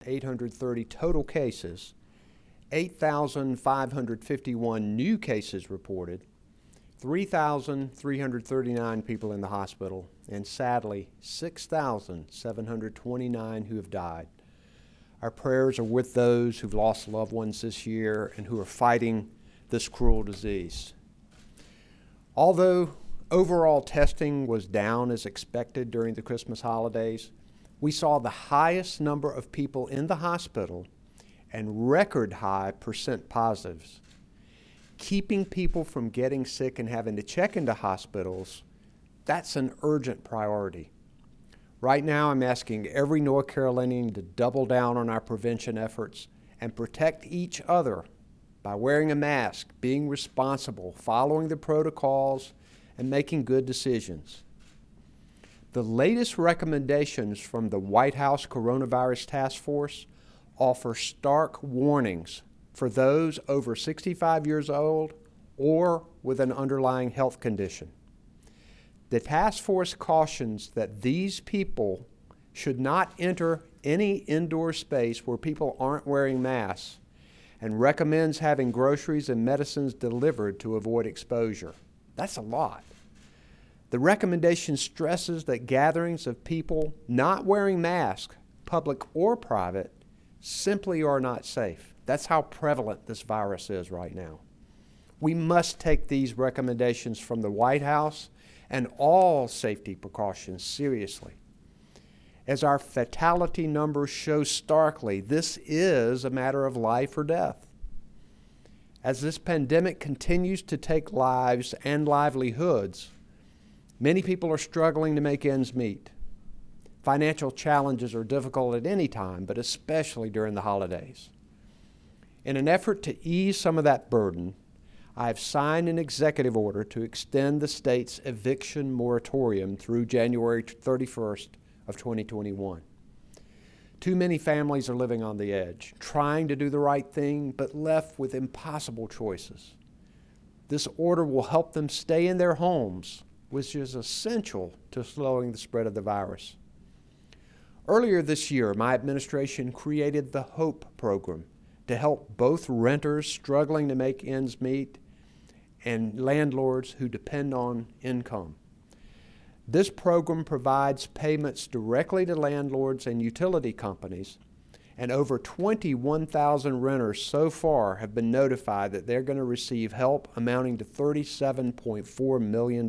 830 total cases, 8,551 new cases reported, 3,339 people in the hospital, and sadly, 6,729 who have died. Our prayers are with those who've lost loved ones this year and who are fighting this cruel disease. Although overall testing was down as expected during the Christmas holidays, we saw the highest number of people in the hospital and record high percent positives. Keeping people from getting sick and having to check into hospitals, that's an urgent priority. Right now, I'm asking every North Carolinian to double down on our prevention efforts and protect each other by wearing a mask, being responsible, following the protocols, and making good decisions. The latest recommendations from the White House Coronavirus Task Force offer stark warnings for those over 65 years old or with an underlying health condition. The task force cautions that these people should not enter any indoor space where people aren't wearing masks and recommends having groceries and medicines delivered to avoid exposure. That's a lot. The recommendation stresses that gatherings of people not wearing masks, public or private, simply are not safe. That's how prevalent this virus is right now. We must take these recommendations from the White House and all safety precautions seriously. As our fatality numbers show starkly, this is a matter of life or death. As this pandemic continues to take lives and livelihoods, many people are struggling to make ends meet. Financial challenges are difficult at any time, but especially during the holidays. In an effort to ease some of that burden, I have signed an executive order to extend the state's eviction moratorium through January 31st of 2021. Too many families are living on the edge, trying to do the right thing, but left with impossible choices. This order will help them stay in their homes, which is essential to slowing the spread of the virus. Earlier this year, my administration created the HOPE program to help both renters struggling to make ends meet and landlords who depend on income. This program provides payments directly to landlords and utility companies, and over 21,000 renters so far have been notified that they're going to receive help amounting to $37.4 million.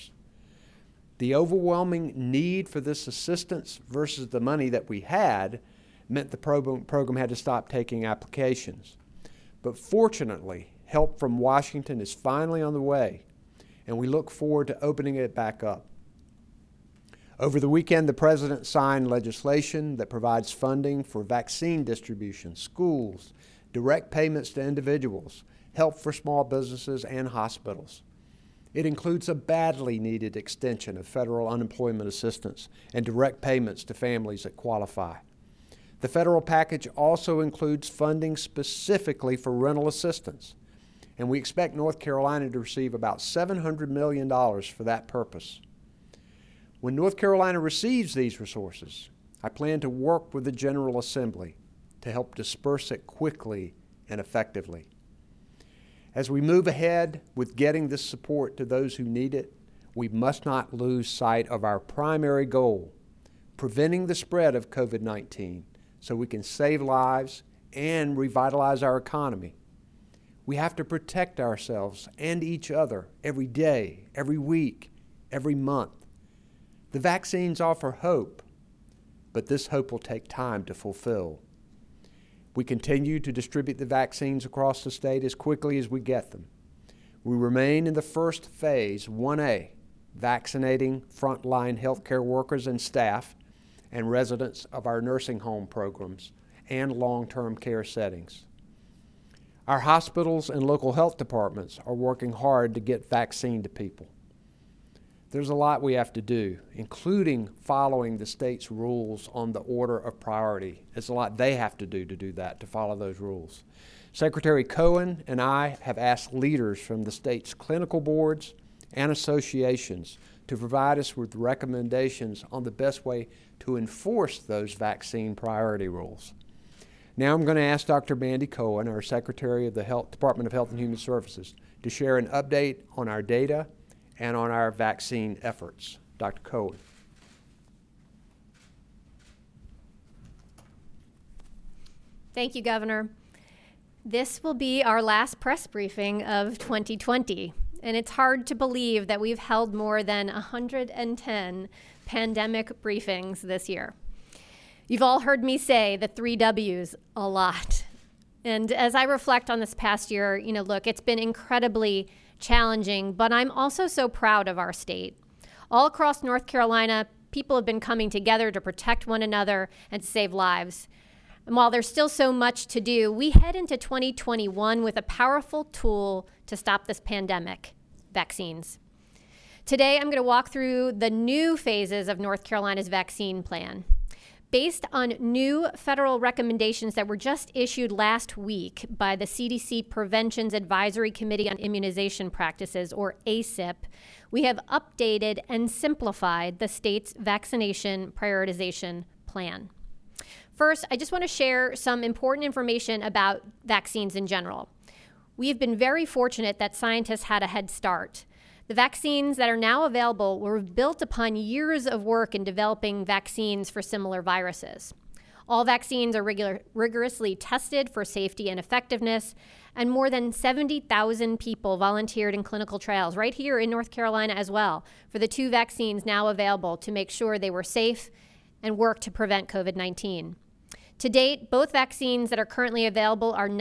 The overwhelming need for this assistance versus the money that we had meant the program had to stop taking applications. But fortunately, help from Washington is finally on the way, and we look forward to opening it back up. Over the weekend, the President signed legislation that provides funding for vaccine distribution, schools, direct payments to individuals, help for small businesses and hospitals. It includes a badly needed extension of federal unemployment assistance and direct payments to families that qualify. The federal package also includes funding specifically for rental assistance, and we expect North Carolina to receive about $700 million for that purpose. When North Carolina receives these resources, I plan to work with the General Assembly to help disperse it quickly and effectively. As we move ahead with getting this support to those who need it, we must not lose sight of our primary goal, preventing the spread of COVID-19 so we can save lives and revitalize our economy. We have to protect ourselves and each other every day, every week, every month. The vaccines offer hope, but this hope will take time to fulfill. We continue to distribute the vaccines across the state as quickly as we get them. We remain in the first phase, 1A, vaccinating frontline healthcare workers and staff and residents of our nursing home programs and long-term care settings. Our hospitals and local health departments are working hard to get vaccine to people. There's a lot we have to do, including following the state's rules on the order of priority. There's a lot they have to do that, to follow those rules. Secretary Cohen and I have asked leaders from the state's clinical boards and associations to provide us with recommendations on the best way to enforce those vaccine priority rules. Now I'm going to ask Dr. Mandy Cohen, our Secretary of the Department of Health and Human Services, to share an update on our data and on our vaccine efforts. Dr. Cohen. Thank you, Governor. This will be our last press briefing of 2020, and it's hard to believe that we've held more than 110 pandemic briefings this year. You've all heard me say the 3 W's a lot. And as I reflect on this past year, look, it's been incredibly challenging, but I'm also so proud of our state. All across North Carolina, people have been coming together to protect one another and to save lives. And while there's still so much to do, we head into 2021 with a powerful tool to stop this pandemic: vaccines. Today, I'm going to walk through the new phases of North Carolina's vaccine plan. Based on new federal recommendations that were just issued last week by the CDC Prevention's Advisory Committee on Immunization Practices, or ACIP, we have updated and simplified the state's vaccination prioritization plan. First, I just want to share some important information about vaccines in general. We have been very fortunate that scientists had a head start. The vaccines that are now available were built upon years of work in developing vaccines for similar viruses. All vaccines are rigorously tested for safety and effectiveness, and more than 70,000 people volunteered in clinical trials right here in North Carolina as well for the 2 vaccines now available to make sure they were safe and work to prevent COVID-19. To date, both vaccines that are currently available are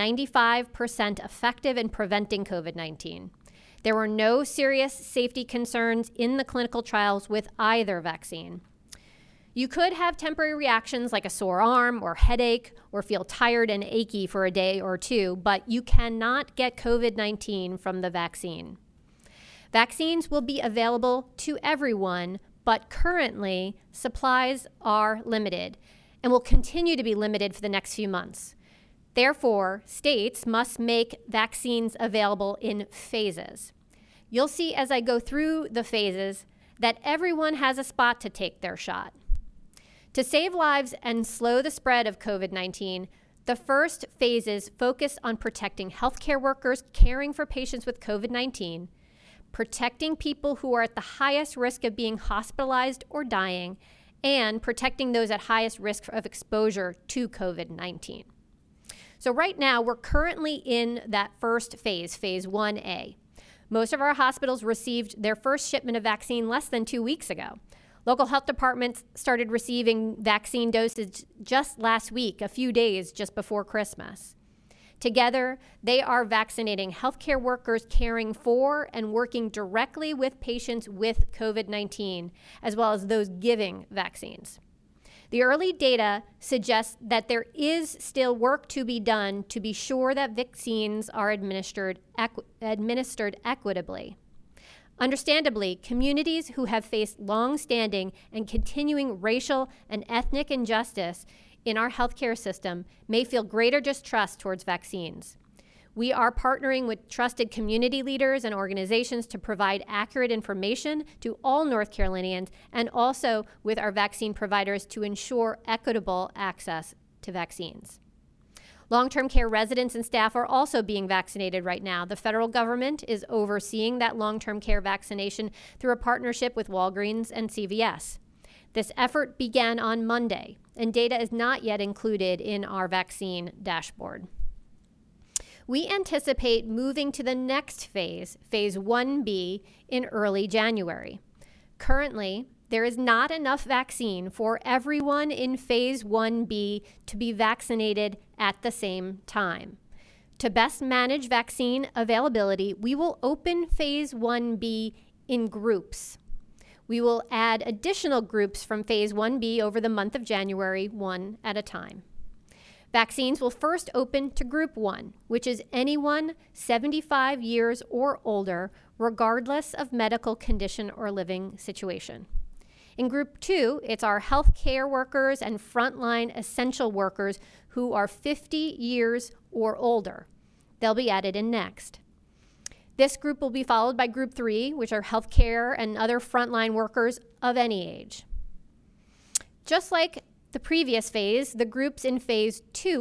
95% effective in preventing COVID-19. There were no serious safety concerns in the clinical trials with either vaccine. You could have temporary reactions like a sore arm or headache or feel tired and achy for a day or 2, but you cannot get COVID-19 from the vaccine. Vaccines will be available to everyone, but currently supplies are limited and will continue to be limited for the next few months. Therefore, states must make vaccines available in phases. You'll see as I go through the phases that everyone has a spot to take their shot. To save lives and slow the spread of COVID-19, the first phases focus on protecting healthcare workers caring for patients with COVID-19, protecting people who are at the highest risk of being hospitalized or dying, and protecting those at highest risk of exposure to COVID-19. So right now, we're currently in that first phase, phase 1A. Most of our hospitals received their first shipment of vaccine less than 2 weeks ago. Local health departments started receiving vaccine doses just last week, a few days just before Christmas. Together, they are vaccinating healthcare workers caring for and working directly with patients with COVID-19, as well as those giving vaccines. The early data suggests that there is still work to be done to be sure that vaccines are administered equitably. Understandably, communities who have faced long-standing and continuing racial and ethnic injustice in our healthcare system may feel greater distrust towards vaccines. We are partnering with trusted community leaders and organizations to provide accurate information to all North Carolinians and also with our vaccine providers to ensure equitable access to vaccines. Long-term care residents and staff are also being vaccinated right now. The federal government is overseeing that long-term care vaccination through a partnership with Walgreens and CVS. This effort began on Monday, and data is not yet included in our vaccine dashboard. We anticipate moving to the next phase, phase 1B, in early January. Currently, there is not enough vaccine for everyone in phase 1B to be vaccinated at the same time. To best manage vaccine availability, we will open phase 1B in groups. We will add additional groups from phase 1B over the month of January, one at a time. Vaccines will first open to Group 1, which is anyone 75 years or older, regardless of medical condition or living situation. In Group 2, it's our healthcare workers and frontline essential workers who are 50 years or older. They'll be added in next. This group will be followed by Group 3, which are healthcare and other frontline workers of any age. Just like the previous phase, the groups in phase 2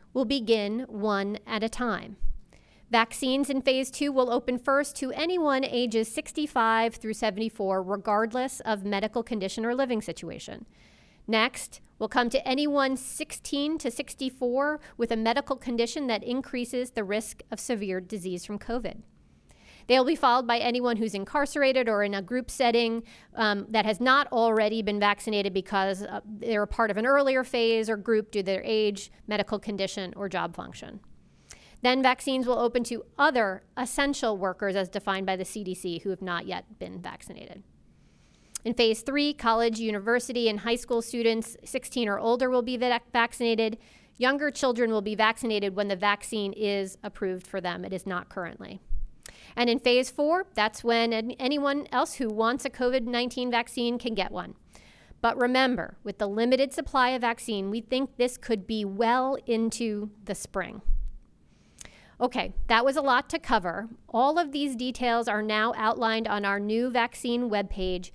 will begin one at a time. Vaccines in phase 2 will open first to anyone ages 65 through 74, regardless of medical condition or living situation. Next will come to anyone 16 to 64 with a medical condition that increases the risk of severe disease from COVID. They will be followed by anyone who's incarcerated or in a group setting that has not already been vaccinated because they're a part of an earlier phase or group due to their age, medical condition, or job function. Then vaccines will open to other essential workers as defined by the CDC who have not yet been vaccinated. In phase 3, college, university, and high school students 16 or older will be vaccinated. Younger children will be vaccinated when the vaccine is approved for them. It is not currently. And in phase 4, that's when anyone else who wants a COVID-19 vaccine can get one. But remember, with the limited supply of vaccine, we think this could be well into the spring. Okay, that was a lot to cover. All of these details are now outlined on our new vaccine webpage,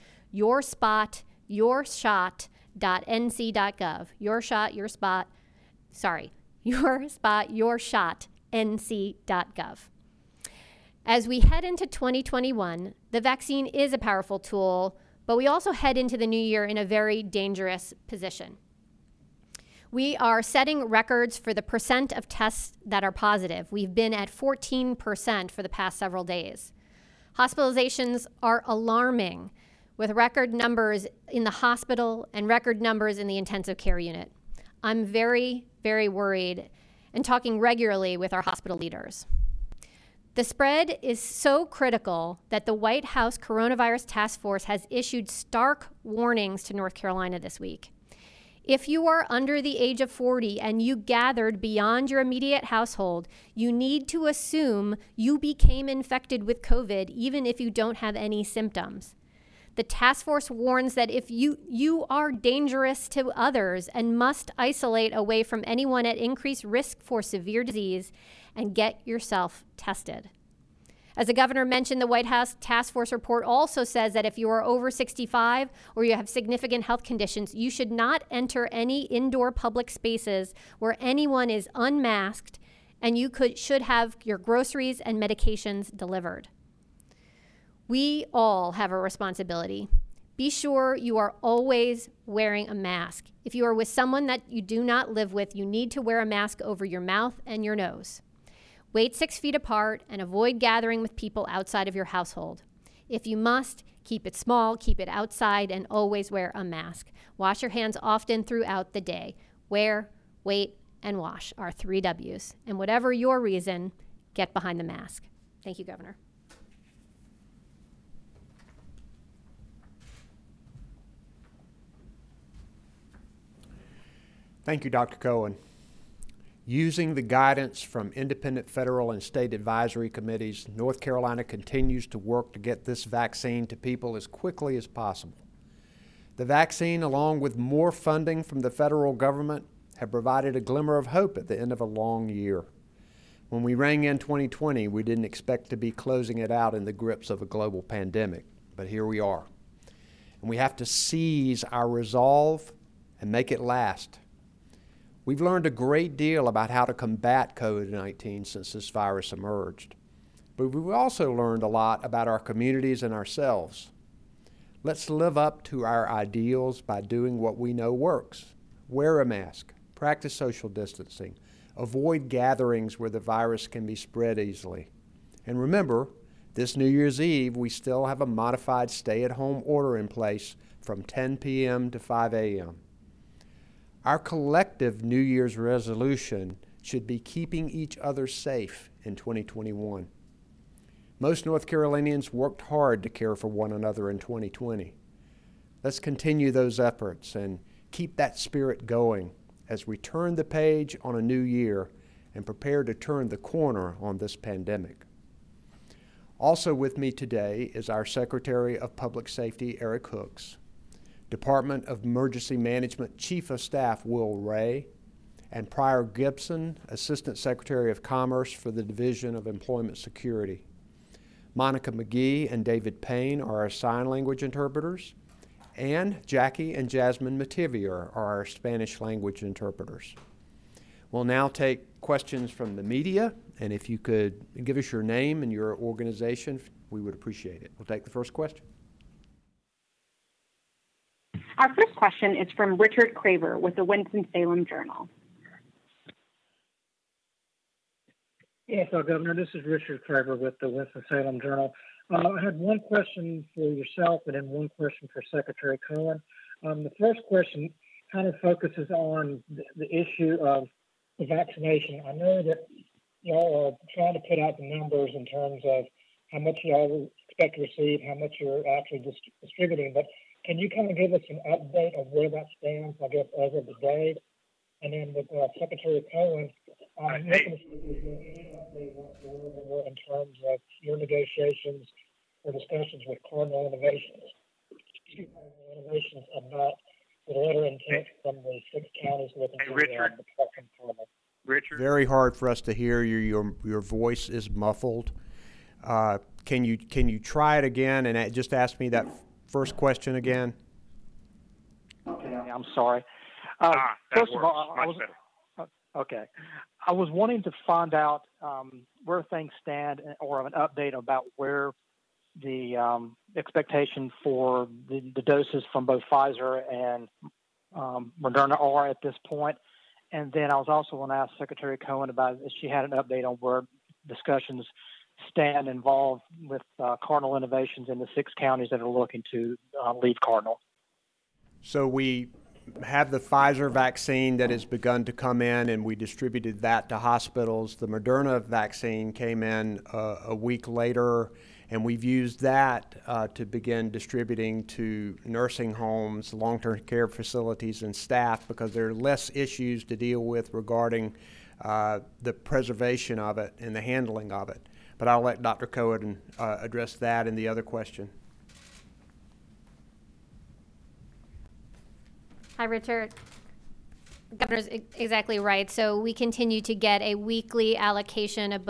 yourspot.nc.gov. yourspot.nc.gov. As we head into 2021, the vaccine is a powerful tool, but we also head into the new year in a very dangerous position. We are setting records for the percent of tests that are positive. We've been at 14% for the past several days. Hospitalizations are alarming, with record numbers in the hospital and record numbers in the intensive care unit. I'm very, very worried and talking regularly with our hospital leaders. The spread is so critical that the White House Coronavirus Task Force has issued stark warnings to North Carolina this week. If you are under the age of 40 and you gathered beyond your immediate household, you need to assume you became infected with COVID even if you don't have any symptoms. The task force warns that if you are dangerous to others and must isolate away from anyone at increased risk for severe disease and get yourself tested. As the governor mentioned, the White House Task Force report also says that if you are over 65 or you have significant health conditions, you should not enter any indoor public spaces where anyone is unmasked, and you should have your groceries and medications delivered. We all have a responsibility. Be sure you are always wearing a mask. If you are with someone that you do not live with, you need to wear a mask over your mouth and your nose. Wait 6 feet apart and avoid gathering with people outside of your household. If you must, keep it small, keep it outside, and always wear a mask. Wash your hands often throughout the day. Wear, wait, and wash are 3 W's. And whatever your reason, get behind the mask. Thank you, Governor. Thank you, Dr. Cohen. Using the guidance from independent federal and state advisory committees, North Carolina continues to work to get this vaccine to people as quickly as possible. The vaccine, along with more funding from the federal government, have provided a glimmer of hope at the end of a long year. When we rang in 2020, we didn't expect to be closing it out in the grips of a global pandemic, but here we are. And we have to seize our resolve and make it last. We've learned a great deal about how to combat COVID-19 since this virus emerged. But we've also learned a lot about our communities and ourselves. Let's live up to our ideals by doing what we know works. Wear a mask, practice social distancing, avoid gatherings where the virus can be spread easily. And remember, this New Year's Eve, we still have a modified stay-at-home order in place from 10 p.m. to 5 a.m. Our collective New Year's resolution should be keeping each other safe in 2021. Most North Carolinians worked hard to care for one another in 2020. Let's continue those efforts and keep that spirit going as we turn the page on a new year and prepare to turn the corner on this pandemic. Also with me today is our Secretary of Public Safety, Eric Hooks, Department of Emergency Management Chief of Staff Will Ray, and Pryor Gibson, Assistant Secretary of Commerce for the Division of Employment Security. Monica McGee and David Payne are our sign language interpreters, and Jackie and Jasmine Mativier are our Spanish language interpreters. We'll now take questions from the media, and if you could give us your name and your organization, we would appreciate it. We'll take the first question. Our first question is from Richard Craver with the Winston-Salem Journal. Yes, Governor, this is Richard Craver with the Winston-Salem Journal. I had one question for yourself and then one question for Secretary Cohen. The first question kind of focuses on the issue of the vaccination. I know that y'all are trying to put out the numbers in terms of how much y'all expect to receive, how much you're actually distributing, but can you kind of give us an update of where that stands, I guess, as of today? And then with Secretary Cohen, I'm looking to see if there's any update whatsoever in terms of your negotiations or discussions with Cardinal Innovations about the letter intent from the 6 counties looking to depart from Cardinal. Richard? Very hard for us to hear you. Your voice is muffled. Can you try it again and just ask me that first question again? Okay, I'm sorry. First of all, I was wanting to find out where things stand, or an update about where the expectation for the doses from both Pfizer and Moderna are at this point. And then I was also going to ask Secretary Cohen about if she had an update on where discussions stand involved with Cardinal Innovations in the 6 counties that are looking to leave Cardinal. So we have the Pfizer vaccine that has begun to come in, and we distributed that to hospitals. The Moderna vaccine came in a week later, and we've used that to begin distributing to nursing homes, long-term care facilities, and staff, because there are less issues to deal with regarding the preservation of it and the handling of it. But I'll let Dr. Cohen address that and the other question. Hi, Richard. The governor's exactly right. So we continue to get a weekly allocation of